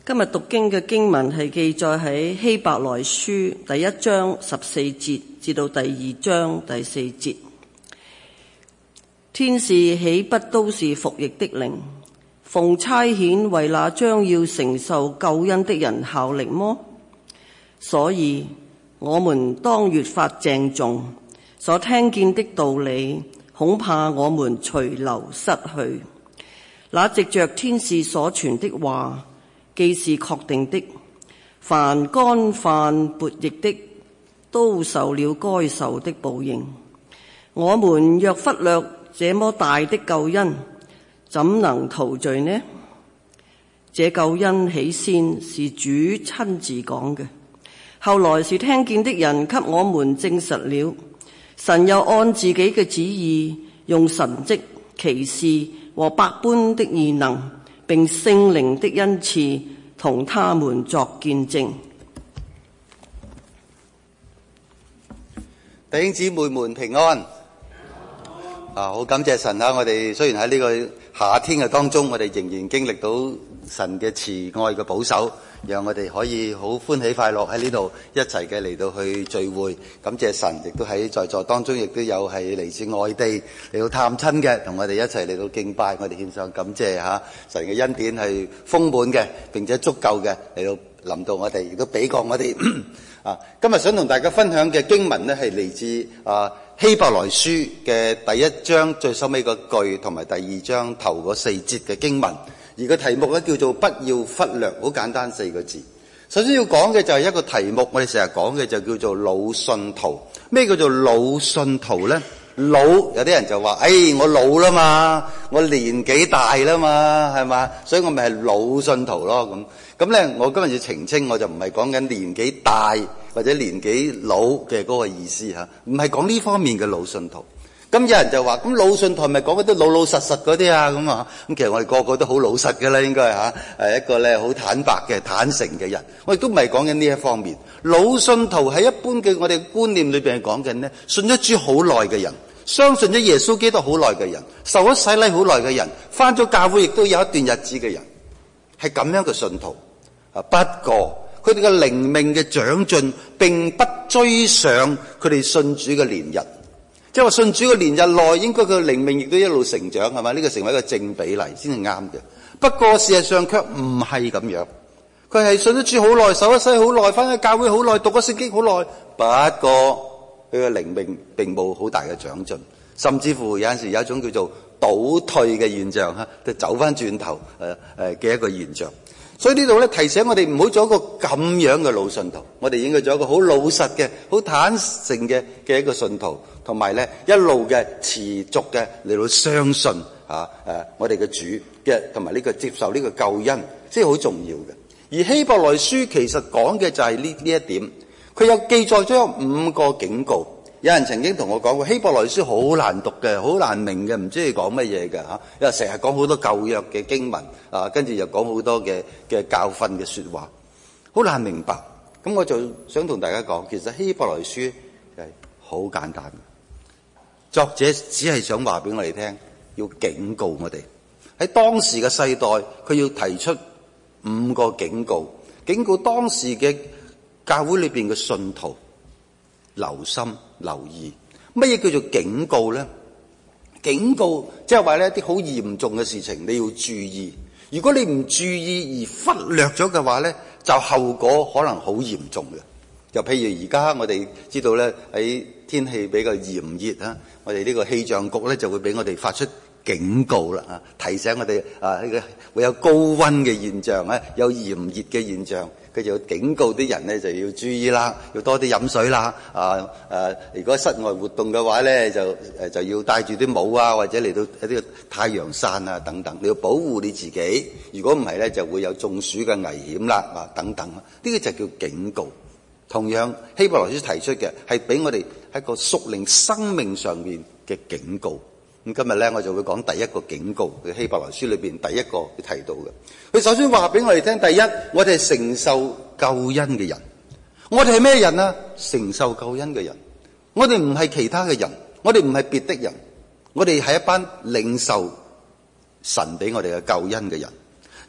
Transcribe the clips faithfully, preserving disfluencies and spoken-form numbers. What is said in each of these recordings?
今日讀經嘅經文係記載喺希伯來書第一章十四節至到第二章第四節。天使豈不都是服役的靈，奉差遣為那將要承受救恩的人效力麼？所以我們當越發鄭重，所聽見的道理，恐怕我們隨流失去。那藉着天使所傳的話，既是確定的，凡干犯悖逆的，都受了該受的報應。我們若忽略這麼大的救恩，怎能逃罪呢？這救恩起先是主親自講嘅，後來是聽見的人給我們證實了。神又按自己嘅旨意，用神蹟、奇事和百般的異能，並聖靈的恩賜，同他們作見證。 弟兄姊妹們平安。啊，好感謝神啊！我哋雖然喺呢個夏天嘅當中，我哋仍然經歷到神嘅慈愛嘅保守，讓我哋可以好歡喜快樂喺呢度一齊嘅嚟到去聚會。感謝神，亦都喺在座當中，亦都有係嚟自外地嚟到探親嘅，同我哋一齊嚟到敬拜。我哋獻上感謝吓，神嘅恩典係豐滿嘅，並且足夠嘅嚟到臨到我哋，亦都俾過我哋。啊，今日想同大家分享嘅經文呢，係嚟自啊希伯來書嘅第一章最收尾個句，同埋第二章頭嗰四節嘅經文。而個題目咧叫做不要忽略，好簡單四個字。首先要講嘅就係一個題目，我哋成日講嘅就叫做老信徒。咩叫做老信徒咧？老，有啲人就話，哎，我老啦嘛，我年紀大啦嘛，係嘛，所以我咪係老信徒咯。咁咁咧，我今日要澄清，我就唔係講緊年紀大或者年紀老嘅嗰個意思吓，唔係講呢方面嘅老信徒。咁有人就話，咁老信徒係咪講嗰啲老老實實嗰啲啊？咁啊，咁其實我哋個個都好老實嘅啦，應該吓，係一個咧好坦白嘅、坦誠嘅人。我亦都唔係講緊呢一方面。老信徒喺一般嘅我哋觀念裏邊係講緊呢，信咗主好耐嘅人，相信咗耶穌基督好耐嘅人，受咗洗禮好耐嘅人，返咗教會亦都有一段日子嘅人，係咁樣嘅信徒。啊，不過佢哋嘅靈命嘅長進並不追上佢哋信主嘅年日。即係話信主嘅年日內，應該佢嘅靈命亦都一路成長，係嘛？呢個成為一個正比例先係啱嘅。不過事實上卻唔係咁樣，佢係信咗主好耐，受咗洗好耐，翻咗教會好耐，讀咗聖經好耐。不過佢嘅靈命並冇好大嘅長進，甚至乎有陣時有一種叫做倒退嘅現象吓，就走翻轉頭誒誒嘅一個現象。所以呢度咧提醒我哋唔好做一個咁樣嘅老信徒，我哋應該做一個好老實嘅、好坦誠嘅嘅一個信徒，同埋咧一路嘅持續嘅嚟到相信啊誒我哋嘅主嘅，同埋呢個接受呢個救恩，即係好重要嘅。而希伯來書其實講嘅就係呢呢一點，佢有記載咗有五個警告。有人曾經同我講過，希伯來書好難讀嘅，好難明嘅，唔知佢講乜嘢嘅嚇，因為成日講好多舊約嘅經文啊，跟住又講好多嘅嘅教訓嘅説話，好難明白。咁我就想同大家講，其實希伯來書係好簡單，作者只係想話俾我哋聽，要警告我哋喺當時嘅世代，佢要提出五個警告，警告當時嘅教會裏邊嘅信徒。留心留意，乜嘢叫做警告咧？警告即係話咧，一啲好嚴重嘅事情你要注意。如果你唔注意而忽略咗嘅話咧，就後果可能好嚴重嘅。就譬如而家我哋知道咧，喺天氣比較炎熱啊，我哋呢個氣象局咧就會俾我哋發出警告啦，啊，提醒我哋啊，呢個會有高溫嘅現象啊，有炎熱嘅現象。佢就要警告啲人咧，就要注意啦，要多啲飲水啦。啊誒，如果室外活動嘅話咧，就誒就要戴住啲帽啊，或者嚟到一啲太陽傘啊等等，你要保護你自己。如果唔係咧，就會有中暑嘅危險啦啊等等。呢個就叫警告。同樣希伯來書提出嘅係俾我哋喺個屬靈生命上面嘅警告。咁今日咧，我就會講第一個警告，嘅希伯來書裏邊第一個提到嘅。佢首先話俾我哋聽，第一，我哋係承受救恩嘅人。我哋係咩人啊？承受救恩嘅人。我哋唔係其他嘅人，我哋唔係別的人，我哋係一班領受神俾我哋嘅救恩嘅人。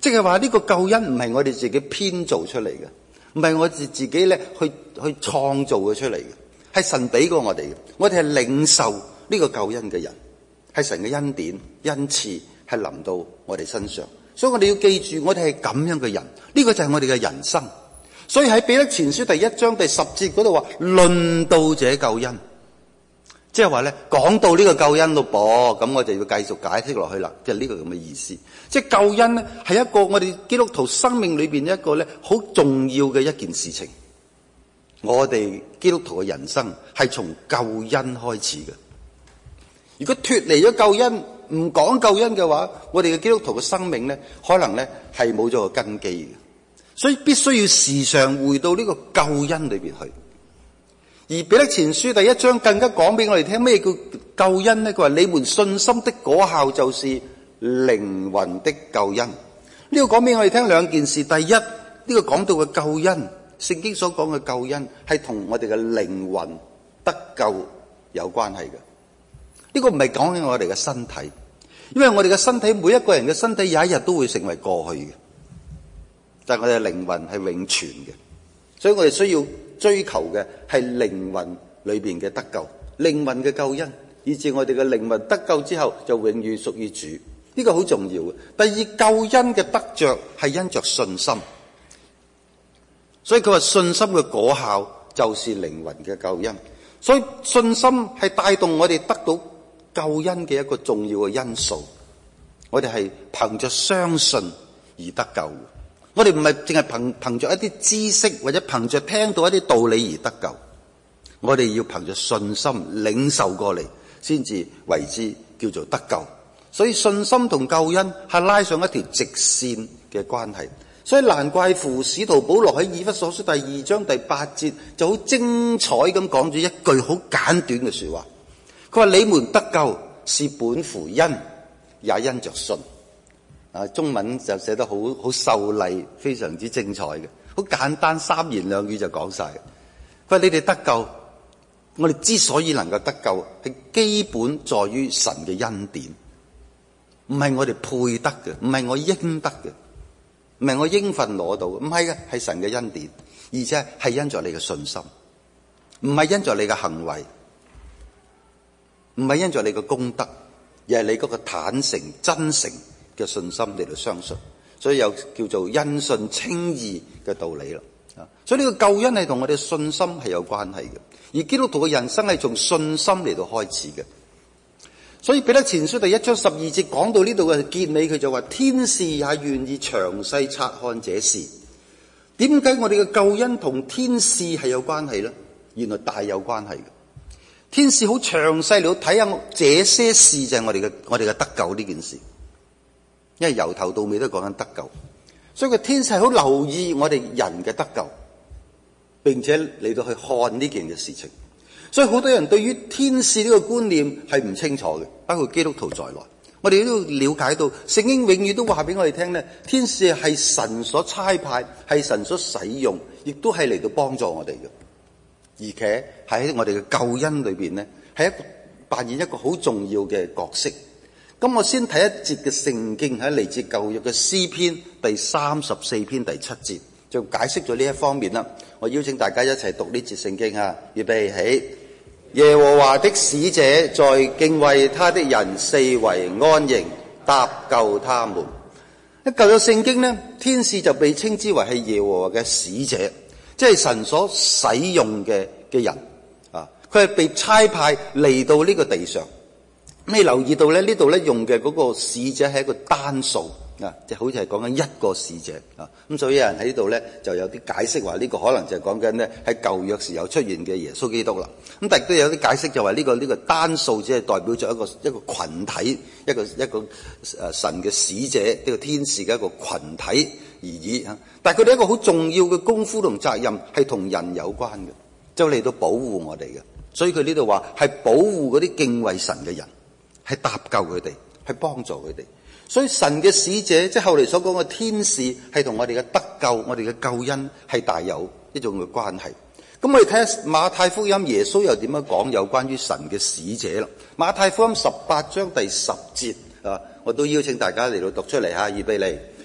即係話呢個救恩唔係我哋自己編造出嚟嘅，唔係我哋自己咧去去創造嘅出嚟嘅，係神俾過我哋嘅。我哋係領受呢個救恩嘅人，係神嘅恩典恩賜係臨到我哋身上。所以我哋要記住，我哋係咁樣嘅人，呢個就係我哋嘅人生。所以喺彼得前書第一章第十節嗰度話，論到這救恩，即係話咧講到呢個救恩咯噃，咁我就要繼續解釋落去啦，即係呢個咁嘅意思。即係救恩咧係一個我哋基督徒生命裏邊一個咧好重要嘅一件事情。我哋基督徒嘅人生係從救恩開始嘅。如果脫離咗救恩，唔講救恩嘅話，我哋嘅基督徒嘅生命咧，可能咧係冇咗個根基嘅。所以必須要時常回到呢個救恩裏邊去。而彼得前書第一章更加講俾我哋聽咩叫救恩呢？佢話你們信心的果效就是靈魂的救恩。呢個講俾我哋聽兩件事。第一，呢個講到嘅救恩，聖經所講嘅救恩係同我哋嘅靈魂得救有關係嘅。呢個唔係講緊我哋嘅身體，因為我哋嘅身體，每一個人嘅身體有一日都會成為過去嘅，但係我哋嘅靈魂係永存嘅。所以我哋需要追求嘅係靈魂裏邊嘅得救，靈魂嘅救恩，以致我哋嘅靈魂得救之後就永遠屬於主。呢個好重要嘅。第二，救恩嘅得着係因着信心，所以佢話信心嘅果效就是靈魂嘅救恩。所以信心係帶動我哋得到救恩嘅一個重要嘅因素。我哋係憑着相信而得救。我哋唔係淨係憑憑着一啲知識或者憑着聽到一啲道理而得救，我哋要憑着信心領受過嚟，先至為之叫做得救。所以信心同救恩係拉上一條直線嘅關係。所以難怪乎使徒保羅喺以弗所書第二章第八節就好精彩咁講咗一句好簡短嘅說話。佢話你們得救是本乎恩，也因着信。啊，中文就寫得好好秀麗，非常之精彩嘅，好簡單，三言兩語就講晒。佢話你哋得救，我哋之所以能夠得救，係基本在於神嘅恩典，唔係我哋配得嘅，唔係我應得嘅，唔係我應份攞到嘅，唔係嘅，係神嘅恩典，而且係因着你嘅信心，唔係因着你嘅行為，唔係因着你嘅功德，而係你嗰個坦誠真誠嘅信心嚟到相信，所以有叫做因信稱義嘅道理啦。啊，所以呢個救恩係同我哋信心係有關係嘅，而基督徒嘅人生係從信心嚟到開始嘅。所以彼得前書第一章十二節講到呢度嘅結尾，佢就話天使也願意詳細察看這事。點解我哋嘅救恩同天使係有關係呢？原來大有關係嘅。天使好詳細嚟到睇下這些事，就係我哋嘅我哋嘅得救呢件事。因為由頭到尾都講緊得救，所以個天使好留意我哋人嘅得救，並且嚟到去看呢件嘅事情。所以好多人對於天使呢個觀念係唔清楚嘅，包括基督徒在內。我哋都要了解到，聖經永遠都話俾我哋聽咧，天使係神所差派，係神所使用，亦都係嚟到幫助我哋嘅，而且喺我哋嘅救恩裏邊咧，係一個扮演一個好重要嘅角色。咁我先睇一節嘅聖經，喺嚟自舊約嘅詩篇第三十四篇第七節，就解釋咗呢一方面啦。我邀請大家一齊讀呢節聖經啊，預備起。耶和華的使者在敬畏他的人四圍安營，搭救他們。一舊約聖經呢，天使就被稱之為係耶和華嘅使者，即係神所使用嘅嘅人啊。佢係被差派嚟到呢個地上。你留意到咧，呢度咧用嘅嗰個使者係一個單數啊，即係好似係講緊一個使者啊。咁所以有人喺呢度咧就有啲解釋話呢個可能就係講緊咧喺舊約時候出現嘅耶穌基督啦。咁但係都有啲解釋就話呢個呢個單數只係代表咗一個一個群體，一個一個誒神嘅使者，呢個天使嘅一個群體而已啊。但係佢哋一個好重要嘅功夫同責任係同人有關嘅，就嚟到保護我哋嘅。所以佢呢度話係保護嗰啲敬畏神嘅人。係搭救佢哋，係幫助佢哋。所以神嘅使者，即係後嚟所講嘅天使，係同我哋嘅得救、我哋嘅救恩係大有一種嘅關係。咁我哋睇下馬太福音，耶穌又點樣講有關於神嘅使者啦？馬太福音十八章第十節啊，我都邀請大家嚟到讀出嚟吓，預備嚟。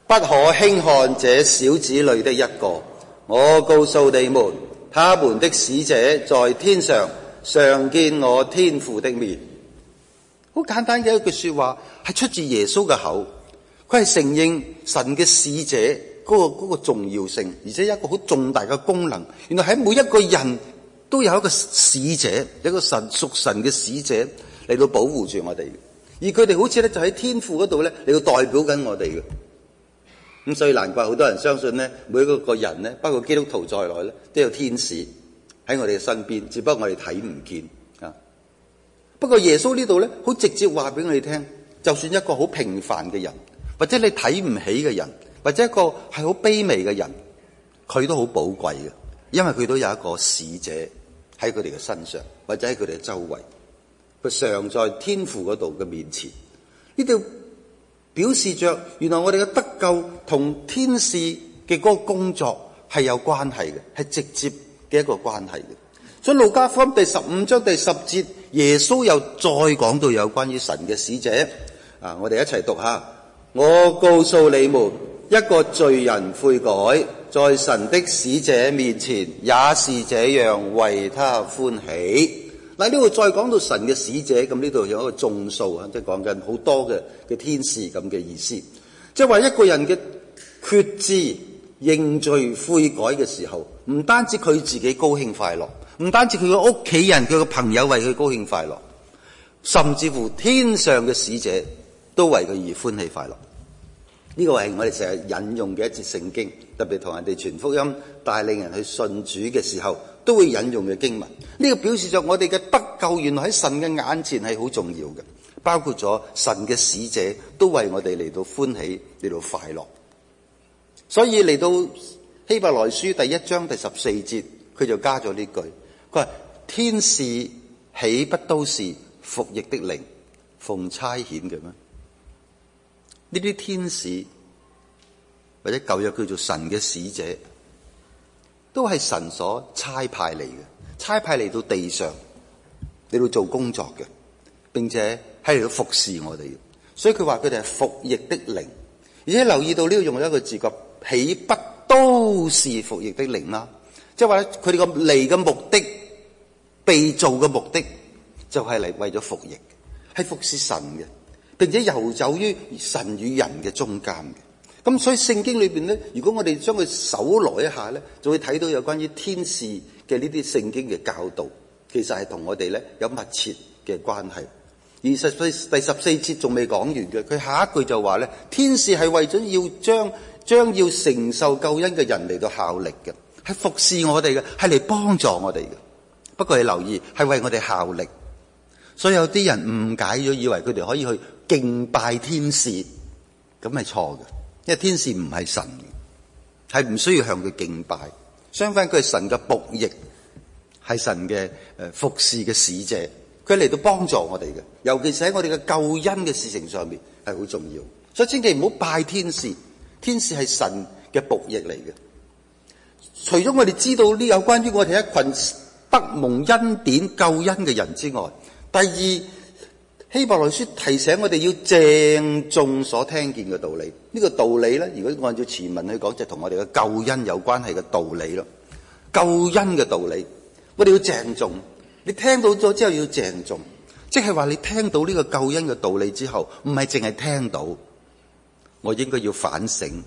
不可輕看這小子裏的一個。我告訴你們，他們的使者在天上常見我天父的面。好簡單嘅一句說話，係出自耶穌嘅口。佢係承認神嘅使者嗰個嗰個重要性，而且一個好重大嘅功能。原來喺每一個人都有一個使者，一個神屬神嘅使者嚟到保護住我哋。而佢哋好似咧就喺天父嗰度咧嚟到代表緊我哋嘅。咁所以難怪好多人相信咧，每一個個人咧，包括基督徒在內咧，都有天使喺我哋嘅身邊，只不過我哋睇唔見啊。不過耶穌呢度咧，好直接話俾我哋聽，就算一個好平凡嘅人，或者你睇唔起嘅人，或者一個係好卑微嘅人，佢都好寶貴嘅，因為佢都有一個使者喺佢哋嘅身上，或者喺佢哋嘅周圍，佢常在天父嗰度嘅面前。呢度表示着原來我哋嘅得救同天使嘅嗰個工作係有關係嘅，係直接嘅一個關係嘅。所以路加福音第十五章第十節，耶穌又再講到有關於神嘅使者啊，我哋一齊讀下。我告訴你們，一個罪人悔改，在神的使者面前也是這樣為他歡喜。嗱，呢度再講到神嘅使者，咁呢度有一個眾數啊，即係講緊好多嘅嘅天使咁嘅意思。即係話一個人嘅決志認罪悔改嘅時候，唔單止佢自己高興快樂，唔單止佢嘅屋企人、佢嘅朋友為佢高興快樂，甚至乎天上嘅使者都為佢而歡喜快樂。呢個係我哋成日引用嘅一節聖經，特別同人哋傳福音、帶領人去信主嘅時候，都會引用嘅經文。呢個表示咗我哋嘅得救原來喺神嘅眼前係好重要嘅，包括咗神嘅使者都為我哋嚟到歡喜、嚟到快樂。所以嚟到希伯來書第一章第十四節，佢就加咗呢句，佢話天使豈不都是服役的靈，奉差遣嘅咩？呢啲天使或者舊約叫做神嘅使者，都係神所差派嚟嘅，差派嚟到地上嚟到做工作嘅，並且喺嚟到服侍我哋嘅。所以佢話佢哋係服役的靈，而且留意到呢度用咗一個字句，豈不都是服役的靈啦？即係話咧，佢哋個嚟嘅目的，被造嘅目的，就係嚟為咗服役，係服侍神嘅。並且遊走於神與人嘅中間嘅，咁所以聖經裏邊咧，如果我哋將佢搜羅一下咧，就會睇到有關於天使嘅呢啲聖經嘅教導，其實係同我哋咧有密切嘅關係。而實際第十四節仲未講完嘅，佢下一句就話咧，天使係為咗要將將要承受救恩嘅人嚟到效力嘅，係服侍我哋嘅，係嚟幫助我哋嘅。不過你留意，係為我哋效力。所以有啲人誤解咗，以為佢哋可以去敬拜天使，咁係錯嘅。因為天使唔係神，係唔需要向佢敬拜。相反，佢係神嘅僕役，係神嘅誒服侍嘅使者，佢嚟到幫助我哋嘅。尤其是喺我哋嘅救恩嘅事情上面係好重要。所以千祈唔好拜天使，天使係神嘅僕役嚟嘅。除咗我哋知道呢有關於我哋一群得蒙恩典救恩嘅人之外，第二，希伯來書提醒我哋要鄭重所聽見嘅道理。呢個道理咧，如果按照前文去講，就同我哋嘅救恩有關係嘅道理咯。救恩嘅道理，我哋要鄭重。你聽到咗之後要鄭重，即係話你聽到呢個救恩嘅道理之後，唔係淨係聽到，我應該要反省、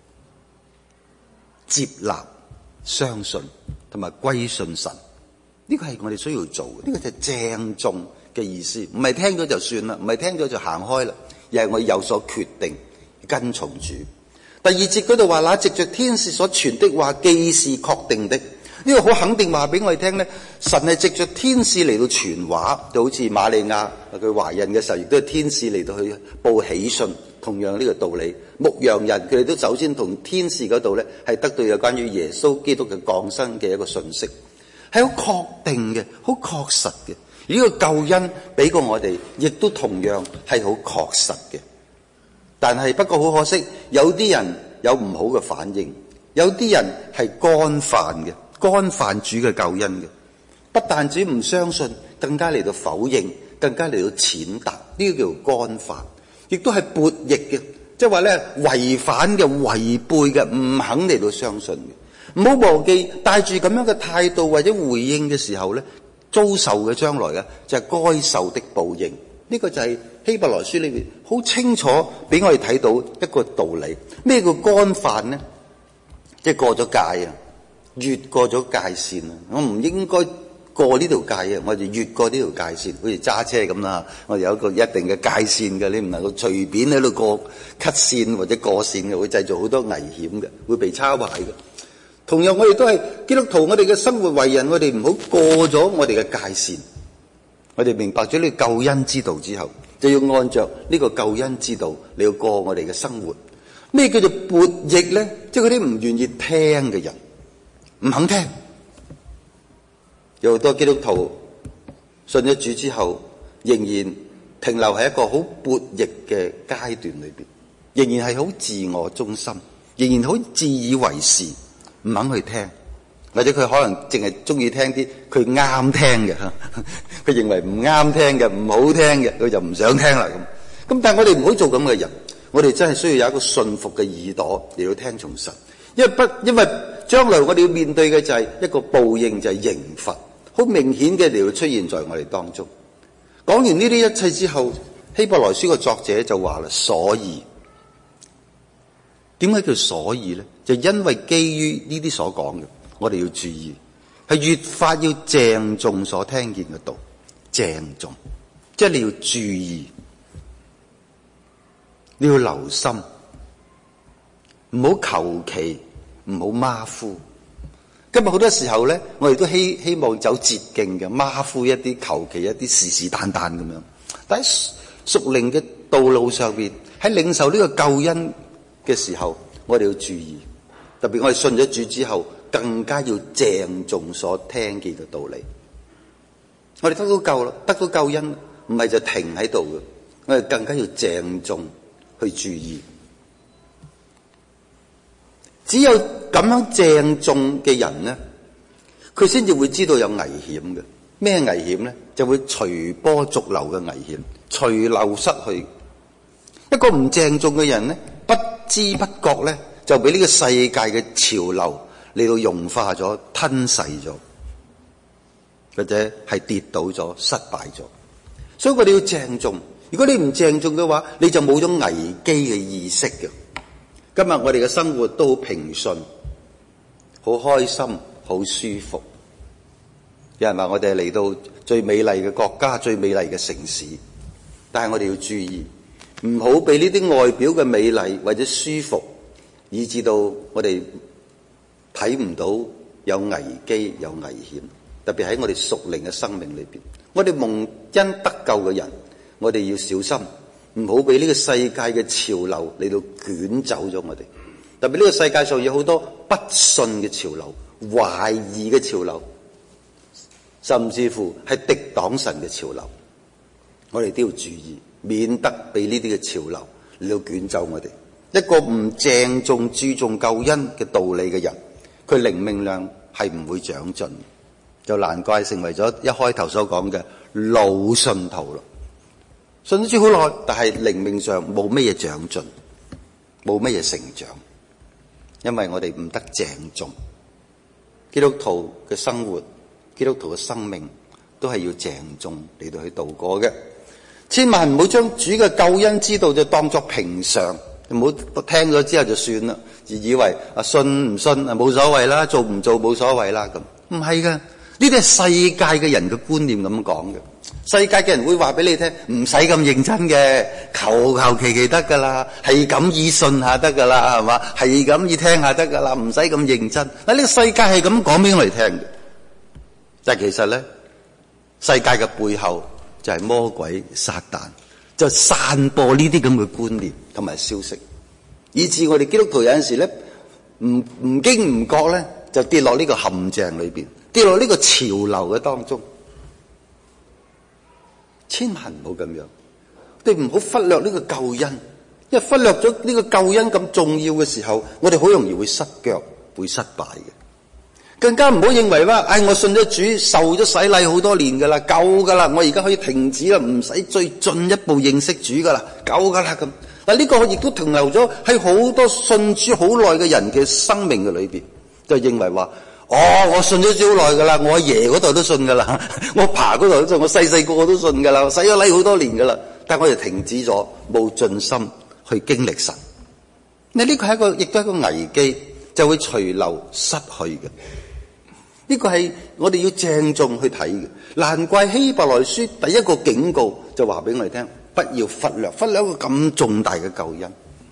接納、相信同埋歸信神。呢個係我哋需要做嘅，呢個就係鄭重嘅意思，唔係聽咗就算啦，唔係聽咗就行開啦，而係我有所決定跟從主。第二節嗰度話，那藉着天使所傳的話既是確定的，呢個好肯定話俾我哋聽咧，神係藉着天使嚟到傳話，就好似瑪利亞佢懷孕嘅時候，亦都係天使嚟到去報喜訊，同樣呢個道理。牧羊人佢哋都首先同天使嗰度咧係得到有關於耶穌基督嘅降生嘅一個信息。係好確定嘅，好確實嘅。呢個救恩俾過我哋，亦都同樣係好確實嘅。但係不過好可惜，有啲人有唔好嘅反應，有啲人係干犯嘅，干犯主嘅救恩嘅。不但止唔相信，更加嚟到否認，更加嚟到踐踏，呢個叫做干犯，亦都係悖逆嘅， 即係話咧違反嘅、違背嘅，唔肯嚟到相信嘅。唔好忘記帶住咁樣嘅態度或者回應嘅時候咧，遭受嘅將來嘅就係該受的報應。呢個就係希伯來書裏邊好清楚俾我哋睇到一個道理。咩叫干犯呢？即係過咗界啊，越過咗界線啊！我唔應該過呢條界啊，我哋越過呢條界線，好似揸車咁啦。我哋有一個一定嘅界線嘅，你唔能夠隨便喺度過 cut 線或者過線嘅，會製造好多危險嘅，會被抄壞嘅。同樣我哋都係基督徒，我哋嘅生活為人，我哋唔好過咗我哋嘅界線。我哋明白咗呢個救恩之道之後，就要按着呢個救恩之道，你要過我哋嘅生活。咩叫做悖逆咧？即係嗰啲唔願意聽嘅人，唔肯聽。有好多基督徒信咗主之後，仍然停留喺一個好悖逆嘅階段裏邊，仍然係好自我中心，仍然好自以為是，唔肯去聽。或者佢可能淨係中意聽啲佢啱聽嘅，佢認為唔啱聽嘅、唔好聽嘅，佢就唔想聽啦咁。咁但係我哋唔好做咁嘅人，我哋真係需要有一個信服嘅耳朵嚟到聽從神，因為不因為將來我哋要面對嘅就係一個報應，就係刑罰，好明顯嘅嚟到出現在我哋當中。講完呢啲一切之後，希伯來書嘅作者就話啦，所以點解叫所以咧？就因為基於呢啲所講嘅。我哋要注意，係越發要鄭重所聽見嘅道，鄭重，即係你要注意，你要留心，唔好求其，唔好馬虎。今日好多時候咧，我哋都希希望走捷徑嘅，馬虎一啲，求其一啲，是是但但咁樣。但喺屬靈嘅道路上邊，喺領受呢個救恩嘅時候，我哋要注意，特別我哋信咗主之後。更加要鄭重所聽見嘅道理。我哋得到救啦，得到救恩，唔係就停喺度嘅，我哋更加要鄭重去注意。只有咁樣鄭重嘅人咧，佢先至會知道有危險嘅。咩危險咧？就會隨波逐流嘅危險，隨流失去。一個唔鄭重嘅人咧，不知不覺咧，就俾呢個世界嘅潮流嚟到融化咗、吞噬咗，或者係跌倒咗、失敗咗。所以我哋要鄭重。如果你唔鄭重嘅話，你就冇咗危機嘅意識嘅。今日我哋嘅生活都好平順、好開心、好舒服。有人話我哋嚟到最美麗嘅國家、最美麗嘅城市，但係我哋要注意，唔好被呢啲外表嘅美麗或者舒服，以致到我哋睇唔到有危機、有危險，特別喺我哋屬靈嘅生命裏邊。我哋蒙恩得救嘅人，我哋要小心，唔好俾呢個世界嘅潮流嚟到捲走咗我哋。特別呢個世界上有好多不信嘅潮流、懷疑嘅潮流，甚至乎係敵擋神嘅潮流。我哋都要注意，免得俾呢啲嘅潮流嚟到捲走我哋。一個唔鄭重注重救恩嘅道理嘅人，佢靈命量係唔會長進，就難怪成為咗一開頭所講嘅老信徒咯。信咗主好耐，但係靈命上冇乜嘢長進，冇乜嘢成長，因為我哋唔得鄭重。基督徒嘅生活，基督徒嘅生命都係要鄭重嚟到去度過嘅。千萬唔好將主嘅救恩之道就當作平常，唔好聽咗之後就算啦，而以為啊信唔信啊冇所謂啦，做唔做冇所謂啦咁。唔係噶，呢啲係世界嘅人嘅觀念咁講嘅。世界嘅人會話俾你聽，唔使咁認真嘅，求求其其得噶啦，係咁以信下得噶啦，係嘛？係咁以聽下得噶啦，唔使咁認真。嗱，呢個世界係咁講俾我哋聽嘅，但係其實咧，世界嘅背後就係魔鬼撒旦，就散播呢啲咁嘅觀念同埋消息，以致我哋基督徒有陣時咧，唔唔經唔覺咧，就跌落呢個陷阱裏邊，跌落呢個潮流嘅當中。千萬唔好咁樣，我哋唔好忽略呢個救恩，因為忽略咗呢個救恩咁重要嘅時候，我哋好容易會失腳，會失敗嘅。更加唔好認為話，唉、哎，我信咗主，受咗洗禮好多年噶啦，夠噶啦，我而家可以停止啦，唔使再進一步認識主噶啦，夠噶啦咁。 嗱，呢個亦都停留咗喺好多信主好耐嘅人嘅生命嘅裏邊，就認為話：哦，我信咗主好耐噶啦，我阿爺嗰代都信噶啦，我爸嗰代都信，我細細個我都信噶啦，我洗咗禮好多年噶啦，但係我哋停止咗，冇盡心去經歷神。你呢個係一個，亦都係一個危機，就會隨流失去嘅。呢個係我哋要鄭重去睇嘅。難怪希伯來書第一個警告就話俾我哋聽，不要忽略忽略一個咁重大嘅救恩。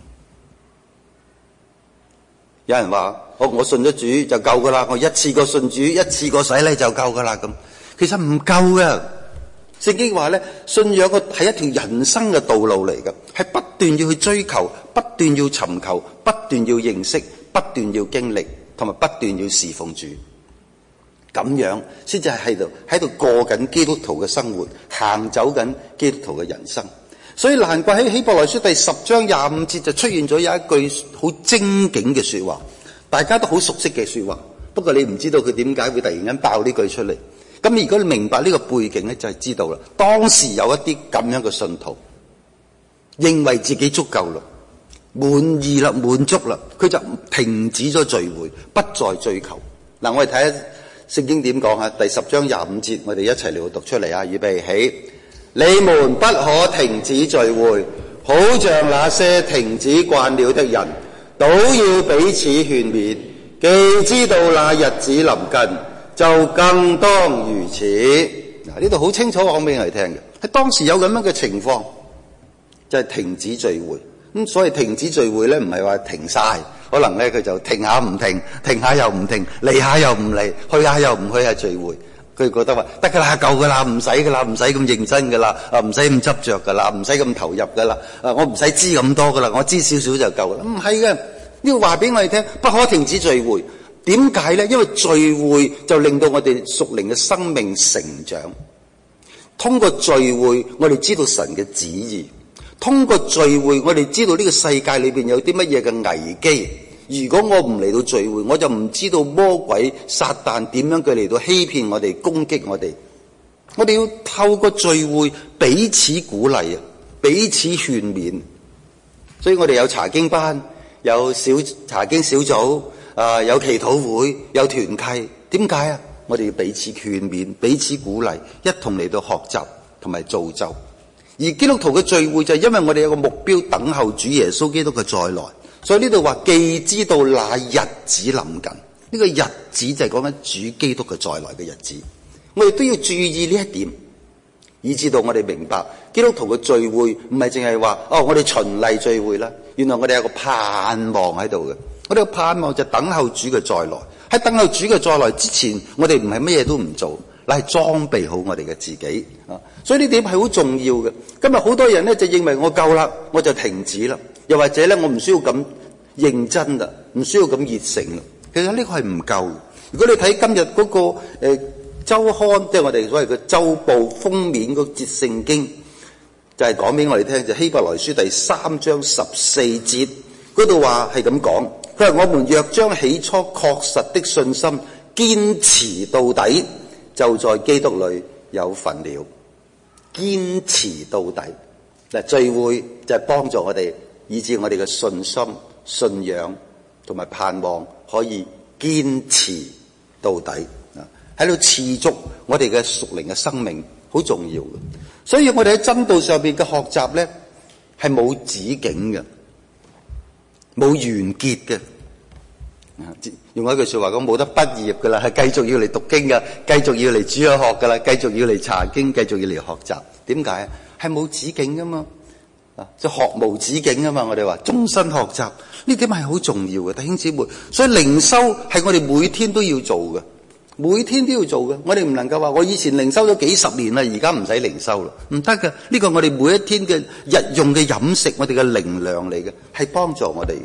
有人話：我我信咗主就夠噶啦，我一次過信主，一次過洗禮就夠噶啦咁。其實唔夠嘅。聖經話咧，信仰個係一條人生嘅道路嚟嘅，係不斷要去追求，不斷要尋求，不斷要認識，不斷要經歷，同埋不斷要侍奉主。咁樣先至係喺度喺度過緊基督徒嘅生活，行走緊基督徒嘅人生。所以難怪喺希伯來書第十章廿五節就出現咗有一句好精警嘅說話，大家都好熟悉嘅說話，不過你唔知道佢點解會突然間爆呢句出嚟。咁如果你明白呢個背景咧，就係知道啦。當時有一啲咁樣嘅信徒，認為自己足夠啦，滿意啦，滿足啦，佢就停止咗聚會，不再追求。嗱，我哋睇下聖經點講啊？第十章廿五節，我哋一齊嚟讀出嚟啊！預備起，你們不可停止聚會，好像那些停止慣了的人，都要彼此勸勉。既知道那日子臨近，就更當如此。嗱，呢度好清楚講俾我哋聽嘅，喺當時有咁樣嘅情況，就係停止聚會。咁所以停止聚會咧，唔係話停晒，可能咧佢就停下唔停，停下又唔停，嚟下又唔嚟，去下又唔去下聚會。佢覺得話得噶啦，夠噶啦，唔使噶啦，唔使咁認真噶啦，啊唔使咁執着噶啦，唔使咁投入噶啦，啊我唔使知咁多噶啦，我知少少就夠啦。唔係嘅，呢個話俾我哋聽，不可停止聚會。點解咧？因為聚會就令到我哋屬靈嘅生命成長。通過聚會，我哋知道神嘅旨意。通過聚會，我哋知道呢個世界裏邊有啲乜嘢嘅危機。如果我唔嚟到聚會，我就唔知道魔鬼撒旦點樣佢嚟到欺騙我哋、攻擊我哋。我哋要透過聚會彼此鼓勵啊，彼此勸勉。所以我哋有查經班，有小查經小組。啊！有祈禱會，有團契，點解啊？我哋要彼此勸勉，彼此鼓勵，一同嚟到學習同埋造就。而基督徒嘅聚會就係因為我哋有個目標，等候主耶穌基督嘅再來。所以呢度話，既知道那日子臨近，呢個日子就係講緊主基督嘅再來嘅日子。我哋都要注意呢一點，以至到我哋明白基督徒嘅聚會唔係淨係話哦，我哋循例聚會啦。原來我哋有個盼望喺度嘅。我哋嘅盼望就等候主嘅再來。喺等候主嘅再來之前，我哋唔係乜嘢都唔做，乃係裝備好我哋嘅自己啊！所以呢點係好重要嘅。今日好多人咧就認為我夠啦，我就停止啦，又或者咧我唔需要咁認真啦，唔需要咁熱誠啦。其實呢個係唔夠。如果你睇今日嗰、那個誒、呃、週刊，即係我哋所謂嘅週報封面嗰節聖經，就係講俾我哋聽，就希伯來書第三章十四節嗰度話係咁講。佢話：我們若將起初確實的信心堅持到底，就在基督裏有份了。堅持到底嗱，聚會就係幫助我哋，以致我哋嘅信心、信仰同埋盼望可以堅持到底啊！喺度持續我哋嘅屬靈嘅生命，好重要嘅。所以我哋喺真道上邊嘅學習咧，係冇止境嘅。冇完結嘅，用一句說話講，冇得畢業噶啦，係繼續要嚟讀經噶，繼續要嚟主日學噶啦，繼續要嚟查經，繼續要嚟學習。點解啊？係冇止境噶嘛，啊，即係學無止境啊嘛。我哋話終身學習呢點係好重要嘅，弟兄姊妹。所以靈修係我哋每天都要做嘅，每天都要做嘅。我哋唔能夠話我以前靈修咗幾十年啦，而家唔使靈修啦，唔得嘅。呢個我哋每一天嘅日用嘅飲食，我哋嘅靈糧嚟嘅，係幫助我哋。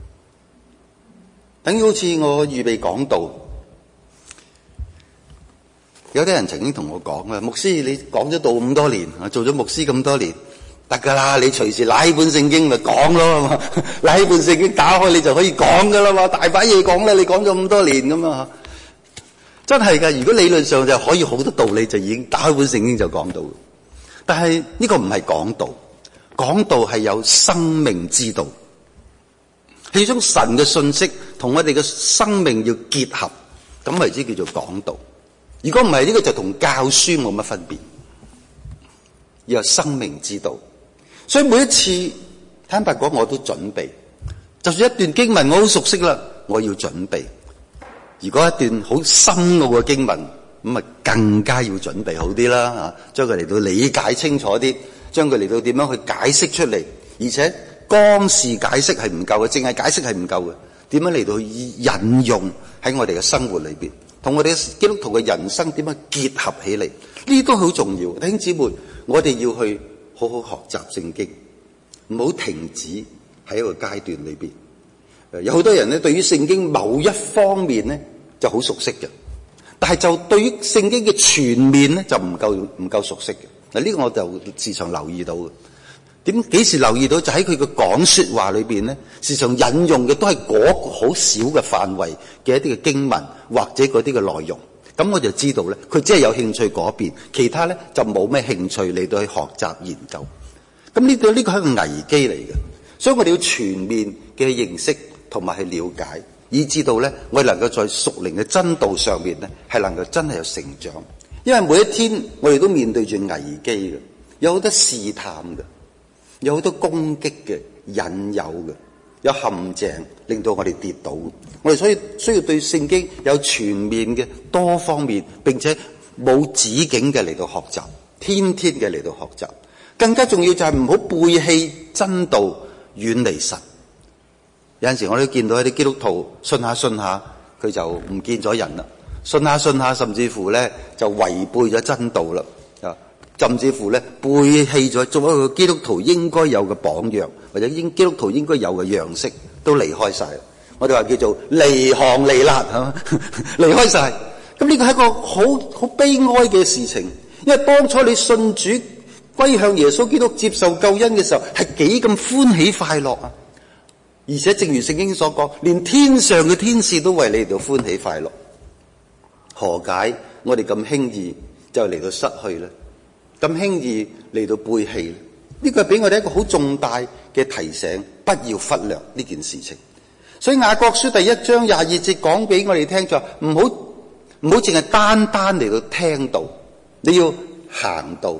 等於好似我預備講道，有啲人曾經同我講啊，牧師你講咗道咁多年，做咗牧師咁多年，得噶啦，你隨時拿起本聖經咪講咯，拿起本聖經打開你就可以講噶啦嘛，大把嘢講啦，你講咗咁多年咁啊。真係噶，如果理論上就可以好多道理就已經打開本聖經就講到，但係呢個唔係講道， 講道係有生命之道，係將神嘅信息同我哋嘅生命要結合，咁為之叫做講道。如果唔係，呢個就同教書冇乜分別。要有生命之道，所以每一次坦白講，我都準備。就算一段經文我好熟悉啦，我要準備。如果一段好深奧嘅經文，咁啊更加要準備好啲啦吓，將佢嚟到理解清楚啲，將佢嚟到點樣去解釋出嚟。而且光是解釋係唔夠嘅，淨係解釋係唔夠嘅，點樣嚟到去引用喺我哋嘅生活裏邊，同我哋基督徒嘅人生點樣結合起嚟，呢啲都好重要。弟兄姊妹，我哋要去好好學習聖經，唔好停止喺一個階段裏邊。有好多人咧，對於聖經某一方面咧就好熟悉嘅，但係就對於聖經嘅全面咧就唔夠唔夠熟悉嘅。嗱，呢個我就時常留意到嘅。點幾時留意到？就喺佢嘅講說話裏邊咧，時常引用嘅都係嗰個好少嘅範圍嘅一啲嘅經文或者嗰啲嘅內容。咁我就知道咧，佢只係有興趣嗰邊，其他咧就冇咩興趣嚟到去學習研究。咁呢個呢個係一個危機嚟嘅，所以我哋要全面嘅認識同埋去了解，以至到咧我哋能夠在屬靈嘅真道上面咧係能夠真係有成長。因為每一天我哋都面對住危機嘅，有好多試探嘅，有好多攻擊嘅、引誘嘅，有陷阱令到我哋跌倒。我哋所以需要對聖經有全面嘅多方面並且冇止境嘅嚟到學習，天天嘅嚟到學習。更加重要就係唔好背棄真道，遠離神。有陣時我都見到一啲基督徒信下信下，佢就唔見咗人啦；信下信下，甚至乎咧就違背咗真道啦，啊，甚至乎咧背棄咗作為一個基督徒應該有嘅榜樣，或者應基督徒應該有嘅樣式，都離開晒。我哋話叫做離行離辣，係嘛？離開晒。咁呢個係一個好好悲哀嘅事情，因為當初你信主歸向耶穌基督接受救恩嘅時候，係幾咁歡喜快樂啊！而且正如聖經所講，連天上嘅天使都為你哋到歡喜快樂。何解我哋咁輕易就嚟到失去咧？咁輕易嚟到背棄咧？呢個係俾我哋一個好重大嘅提醒，不要忽略呢件事情。所以雅各書第一章廿二節講俾我哋聽就唔好唔好淨係單單嚟到聽道，你要行道。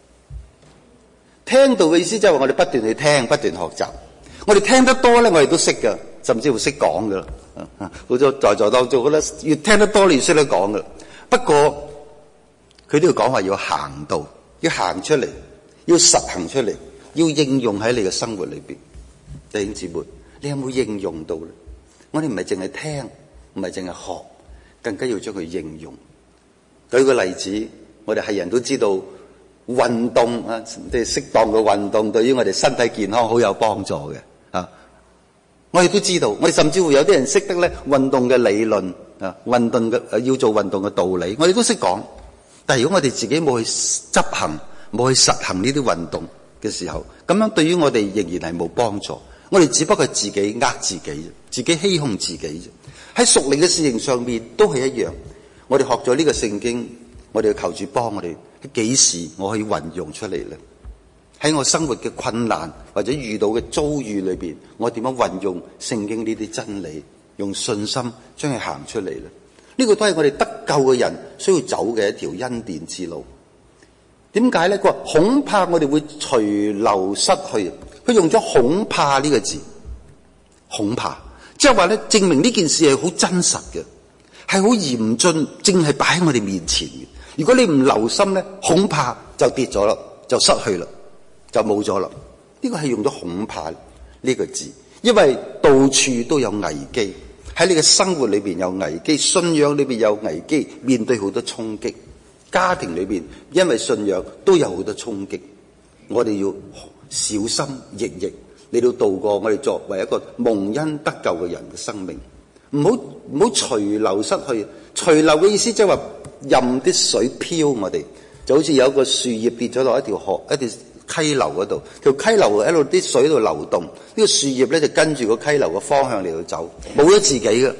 聽道嘅意思就係話我哋不斷去聽，不斷學習。我哋聽得多咧，我哋都識噶，甚至乎識講噶啦。好多在座當中覺得越聽得多，你越識得講噶啦。不過佢都要講話要行道，要行出嚟，要實行出嚟，要應用喺你嘅生活裏邊。弟兄姊妹，你有冇應用到咧？我哋唔係淨係聽，唔係淨係學，更加要將佢應用。舉個例子，我哋係人都知道運動啊，即係適當嘅運動對於我哋身體健康好有幫助嘅啊。我哋都知道，我哋甚至乎有啲人識得咧運動嘅理論啊，運動嘅要做運動嘅道理，我哋都識講。但係如果我哋自己冇去執行，冇去實行呢啲運動嘅時候，咁樣對於我哋仍然係冇幫助。我哋只不過係自己呃自己啫，自己欺哄自己啫。喺屬靈嘅事情上面都係一樣。我哋學咗呢個聖經，我哋要求主幫我哋。喺幾時我可以運用出嚟咧？喺我生活嘅困難或者遇到嘅遭遇裏邊，我點樣運用聖經呢啲真理，用信心將佢行出嚟咧？呢個都係我哋得救嘅人需要走嘅一條恩典之路。點解咧？佢話恐怕我哋會隨流失去。佢用咗恐怕呢個字，恐怕即係話咧，證明呢件事係好真實嘅，係好嚴峻，正係擺喺我哋面前嘅。如果你唔留心咧，恐怕就跌咗啦，就失去啦，就冇咗啦。呢個係用咗恐怕呢個字，因為到處都有危機，喺你嘅生活裏邊有危機，信仰裏邊有危機，面對好多衝擊，家庭裏邊因為信仰都有好多衝擊，我哋要小心翼翼嚟到度過我哋作為一個蒙恩得救嘅人嘅生命。唔好唔好隨流失去，隨流嘅意思即係話任啲水飄我哋，就好似有一個樹葉跌咗落一條河一條溪流嗰度，條溪流喺度啲水度流動，呢個樹葉咧就跟住個溪流嘅方向嚟到走，冇咗自己嘅，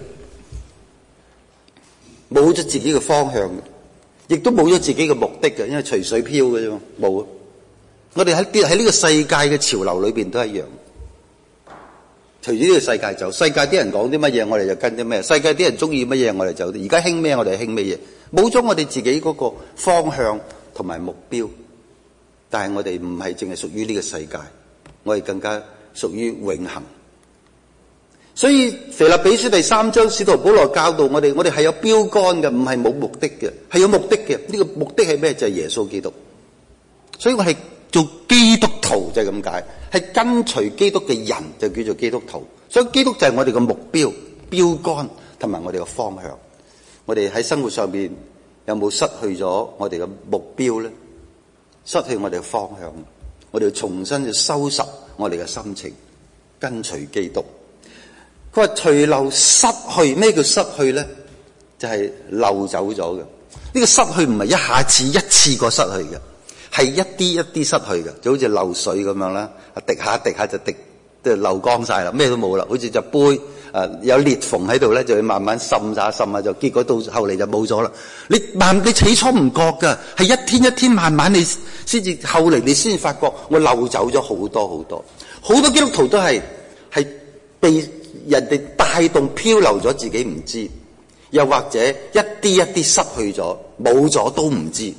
冇咗自己嘅方向嘅，亦都冇咗自己嘅目的嘅，因為隨水飄嘅啫嘛，冇。 我哋喺啲喺呢個世界嘅潮流裏邊都一樣。隨住呢個世界走，世界啲人講啲乜嘢，我哋就跟啲咩；世界啲人中意乜嘢，我哋就而家興咩，我哋興乜嘢。冇咗我哋自己嗰個方向同埋目標。但係我哋唔係淨係屬於呢個世界，我哋更加屬於永恆。所以腓立比書第三章，使徒保羅教導我哋，我哋係有標杆嘅，唔係冇目的嘅，係有目的嘅。呢個目的係咩？就係耶穌基督。所以我係做基督徒就係咁解，係跟隨基督嘅人就叫做基督徒。所以基督就係我哋嘅目標、標杆同埋我哋嘅方向。我哋喺生活上邊有冇失去咗我哋嘅目標咧？失去我哋嘅方向，我哋要重新要收拾我哋嘅心情，跟隨基督。佢話隨流失去，咩叫失去咧？就係、是、漏走咗嘅。呢、這個失去唔係一下子一次過失去嘅，係一啲一啲失去嘅，就好似漏水咁樣啦，滴下滴下就滴，就漏光晒啦，咩都冇啦。好似隻杯誒、呃、有裂縫喺度咧，就會慢慢滲下滲下，就結果到後嚟就冇咗啦。你慢你起初唔覺噶，係一天一天慢慢你先至後嚟你先發覺我漏走咗好多好多。好多基督徒都係係被人哋帶動漂流咗，自己唔知，又或者一啲一啲失去咗，冇咗都唔知。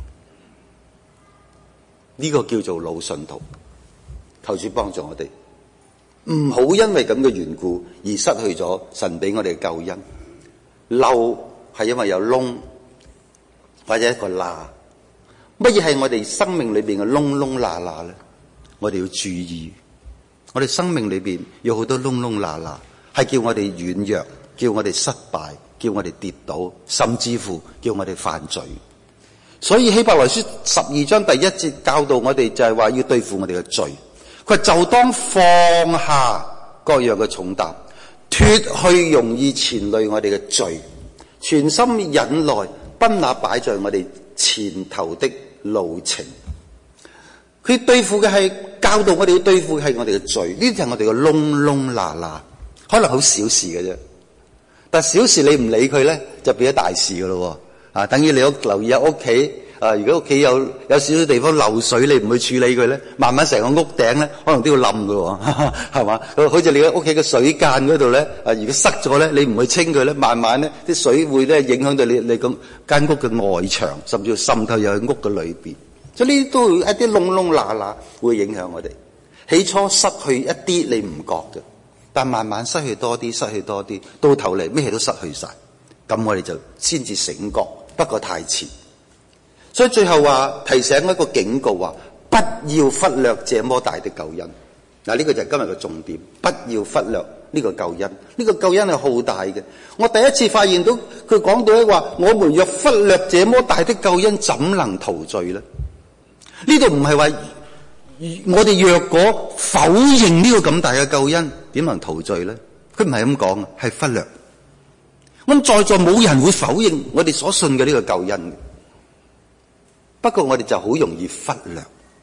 呢、這個叫做老信徒。求主幫助我哋，唔好因為咁嘅緣故而失去咗神俾我哋嘅救恩。漏係因為有窿或者一個罅。乜嘢係我哋生命裏邊嘅窿窿罅罅咧？我哋要注意。我哋生命裏邊有好多窿窿罅罅，係叫我哋軟弱，叫我哋失敗，叫我哋跌倒，甚至乎叫我哋犯罪。所以希伯來書十二章第一節教導我哋就係話要對付我哋嘅罪。佢就當放下各樣嘅重擔，脫去容易纏累我哋嘅罪，全心忍耐，奔那擺在我哋前頭的路程。佢對付嘅係教導我哋要對付嘅係我哋嘅罪，呢啲就係我哋嘅窿窿罅罅，可能好小事嘅啫。但小事你唔理佢咧，就變咗大事噶咯。啊，等於你屋留意下屋企，啊，如果屋企有有少少地方漏水，你唔去處理佢咧，慢慢成個屋頂咧，可能都要冧噶，係嘛？好似你嘅屋企嘅水間嗰度咧，啊，如果塞咗咧，你唔去清佢咧，慢慢咧啲水會咧影響到你你咁間屋嘅外牆，甚至乎滲透入去屋嘅裏邊。所以呢啲都會一啲窿窿罅罅會影響我哋。起初失去一啲你唔覺嘅，但慢慢失去多啲，失去多啲，到頭嚟咩都失去晒，咁我哋就先至醒覺，不過太遲。所以最後話提醒一個警告話，不要忽略這麼大的救恩。嗱，呢個就係今日嘅重點，不要忽略呢個救恩。呢個救恩係浩大嘅。我第一次發現到佢講到咧話，我們若忽略這麼大的救恩，怎能逃罪呢？呢度唔係話我哋若果否認呢個咁大嘅救恩，點能逃罪呢？佢唔係咁講，係忽略。咁在座冇人會否認我哋所信嘅呢個救恩嘅，不過我哋就好容易忽略。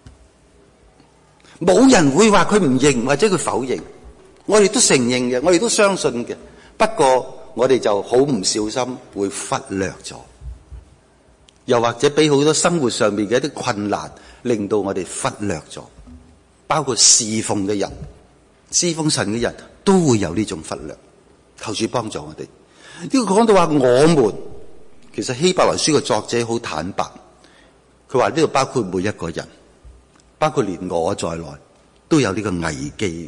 冇人會話佢唔認或者佢否認，我哋都承認嘅，我哋都相信嘅。不過我哋就好唔小心會忽略咗。又或者俾好多生活上面嘅一啲困難，令到我哋忽略咗，包括侍奉嘅人、侍奉神嘅人都會有呢種忽略。求主幫助我哋。呢個講到話我們，其實希伯來書嘅作者好坦白，佢話呢度包括每一個人，包括連我在內，都有呢個危機，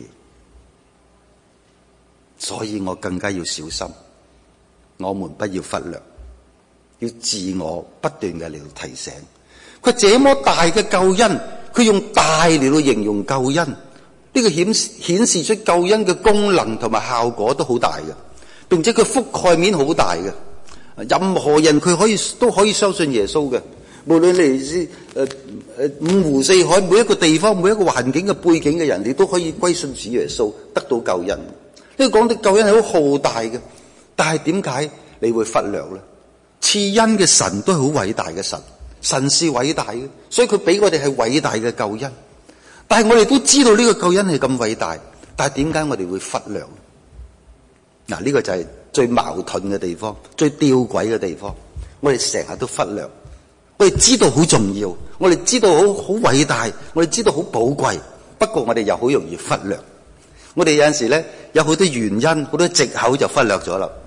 所以我更加要小心，我們不要忽略。要自我不斷嘅嚟到提醒，佢這麼大嘅救恩，佢用大嚟到形容救恩，呢、這個顯顯示出救恩嘅功能同埋效果都好大嘅，並且佢覆蓋面好大嘅，任何人佢可以都可以相信耶穌嘅，無論嚟自誒誒五湖四海每一個地方每一個環境嘅背景嘅人，你都可以歸信主耶穌，得到救恩。呢、這個講的救恩係好浩大嘅，但係點解你會忽略咧？賜恩嘅神都係好偉大嘅神，神是偉大嘅，所以佢俾我哋係偉大嘅救恩。但係我哋都知道呢個救恩係咁偉大，但係點解我哋會忽略？嗱，呢個就係最矛盾嘅地方，最吊詭嘅地方。我哋成日都忽略， 我哋知道好重要，我哋知道好好偉大，我哋知道好寶貴，不過我哋又好容易忽略。我哋有陣時咧有好多原因，好多藉口就忽略咗啦。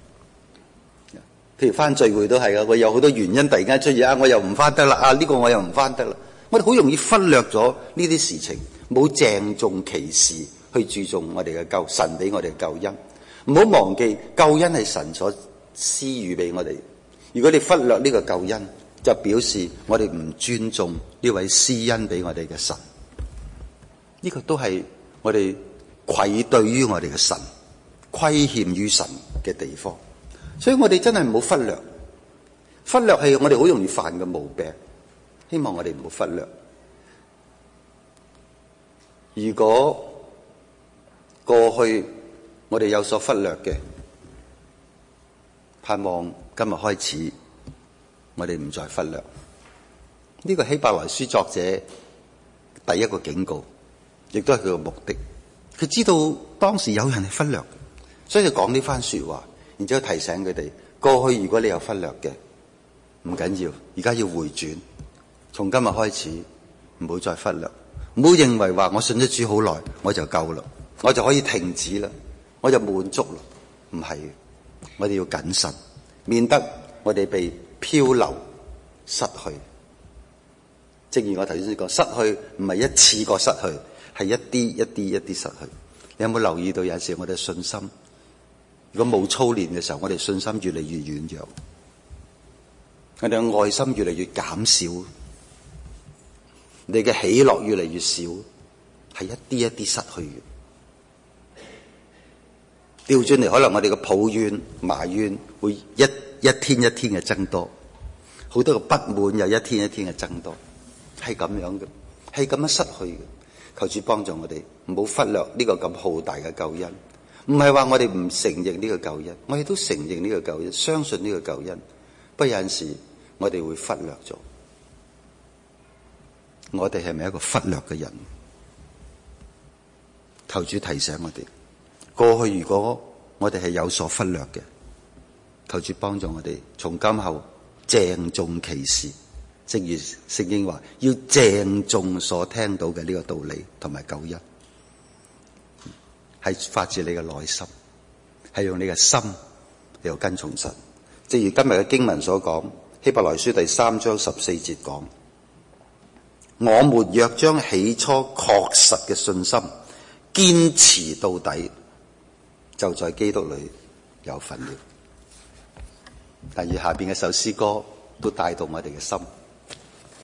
譬如翻聚會都係噶，我有好多原因突然間出現啊，我又唔翻得啦，啊呢個我又唔翻得啦。我哋好容易忽略咗呢啲事情，冇鄭重其事去注重我哋嘅救神俾我哋嘅救恩。唔好忘記救恩係神所施予俾我哋。如果你忽略呢個救恩，就表示我哋唔尊重呢位施恩俾我哋嘅神。呢個都係我哋愧對於我哋嘅神，虧欠於神嘅地方。所以我哋真係唔好忽略，忽略係我哋好容易犯嘅毛病。希望我哋唔好忽略。如果過去我哋有所忽略嘅，盼望今日開始我哋唔再忽略。呢個希伯來書作者第一個警告，亦都係佢嘅目的。佢知道當時有人係忽略，所以就講呢番說話。然之後提醒佢哋，過去如果你有忽略嘅，唔緊要，而家要回轉，從今日開始唔好再忽略，唔好認為話我信咗主好耐我就夠啦，我就可以停止啦，我就滿足啦。唔係，我哋要謹慎，免得我哋被漂流失去。正如我頭先講，失去唔係一次過失去，係一啲一啲一啲失去。你有冇留意到有陣時我哋信心，如果冇操練嘅時候，我哋信心越嚟越軟弱，我哋嘅愛心越嚟越減少，你嘅喜樂越嚟越少，係一啲一啲失去嘅。調轉嚟，可能我哋嘅抱怨埋怨會一一天一天嘅增多，好多嘅不滿又一天一天嘅增多，係咁樣嘅，係咁樣失去嘅。求主幫助我哋，唔好忽略呢個咁浩大嘅救恩。唔係話我哋唔承認呢個救恩，我哋都承認呢個救恩，相信呢個救恩。不過有陣時我哋會忽略咗，我哋係咪一個忽略嘅人？求主提醒我哋，過去如果我哋係有所忽略嘅，求主幫助我哋，從今後鄭重其事。正如聖經話，要鄭重所聽到嘅呢個道理同埋救恩，係發自你嘅內心，係用你嘅心嚟到跟從神。正如今日嘅經文所講，希伯來書第三章十四節講，我們若將起初確實嘅信心堅持到底，就在基督裏有份了。但係下邊嘅首詩歌都帶動我哋嘅心。